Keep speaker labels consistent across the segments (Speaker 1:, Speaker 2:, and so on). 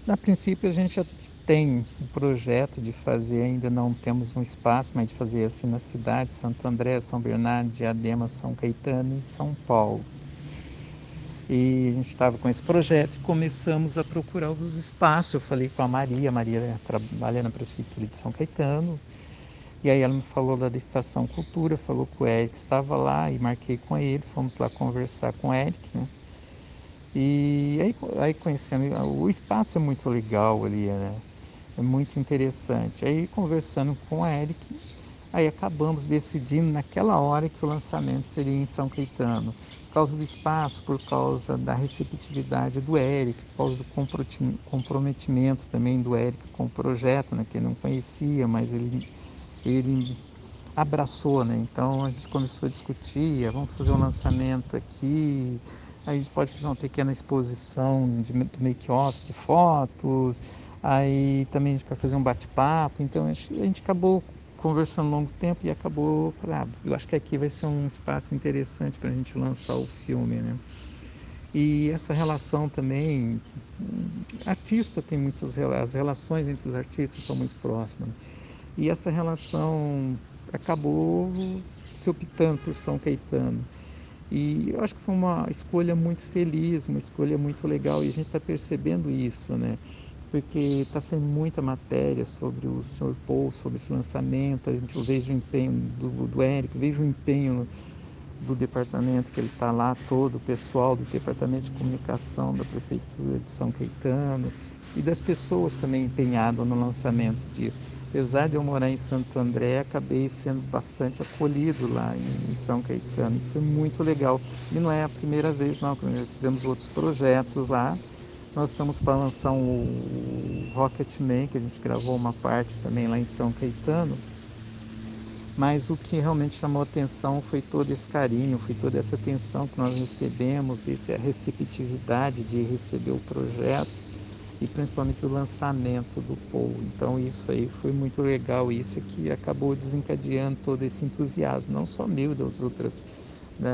Speaker 1: A princípio a gente já tem um projeto de fazer, ainda não temos um espaço, mas de fazer assim na cidade, Santo André, São Bernardo, Diadema, São Caetano e São Paulo. E a gente estava com esse projeto e começamos a procurar os espaços. Eu falei com a Maria trabalha na Prefeitura de São Caetano, e aí ela me falou lá da Estação Cultura, falou que o Eric estava lá e marquei com ele, fomos lá conversar com o Eric, né? E aí conhecendo, o espaço é muito legal ali, né? É muito interessante. Aí conversando com o Eric, aí acabamos decidindo naquela hora que o lançamento seria em São Caetano. Por causa do espaço, por causa da receptividade do Eric, por causa do comprometimento também do Eric com o projeto, né, que ele não conhecia, mas ele abraçou, né? Então a gente começou a discutir, vamos fazer um lançamento aqui, aí a gente pode fazer uma pequena exposição do make-off de fotos, aí também a gente vai fazer um bate-papo, então a gente acabou conversando um longo tempo e acabou, eu acho que aqui vai ser um espaço interessante para a gente lançar o filme, né? E essa relação também, artista tem muitas, as relações entre os artistas são muito próximas, né? E essa relação acabou se optando por São Caetano. E eu acho que foi uma escolha muito feliz, uma escolha muito legal, e a gente está percebendo isso, né? Porque está saindo muita matéria sobre o Sr. Paul, sobre esse lançamento, eu vejo o empenho do Érico, vejo o empenho do departamento que ele está lá, todo o pessoal do departamento de comunicação da Prefeitura de São Caetano e das pessoas também empenhadas no lançamento disso. Apesar de eu morar em Santo André, acabei sendo bastante acolhido lá em São Caetano. Isso foi muito legal. E não é a primeira vez, não, que nós fizemos outros projetos lá. Nós estamos para lançar o Rocketman, que a gente gravou uma parte também lá em São Caetano. Mas o que realmente chamou a atenção foi todo esse carinho, foi toda essa atenção que nós recebemos, a receptividade de receber o projeto e principalmente o lançamento do Paul. Então isso aí foi muito legal, isso que acabou desencadeando todo esse entusiasmo, não só meu, das outras, né,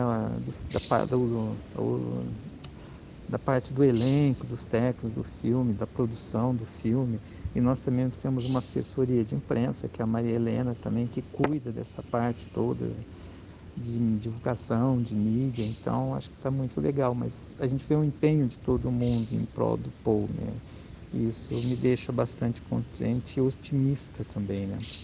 Speaker 1: da parte do elenco, dos técnicos do filme, da produção do filme. E nós também temos uma assessoria de imprensa, que é a Maria Helena também, que cuida dessa parte toda de divulgação, de mídia. Então acho que está muito legal, mas a gente vê o empenho de todo mundo em prol do Paul, né? E isso me deixa bastante contente e otimista também, né?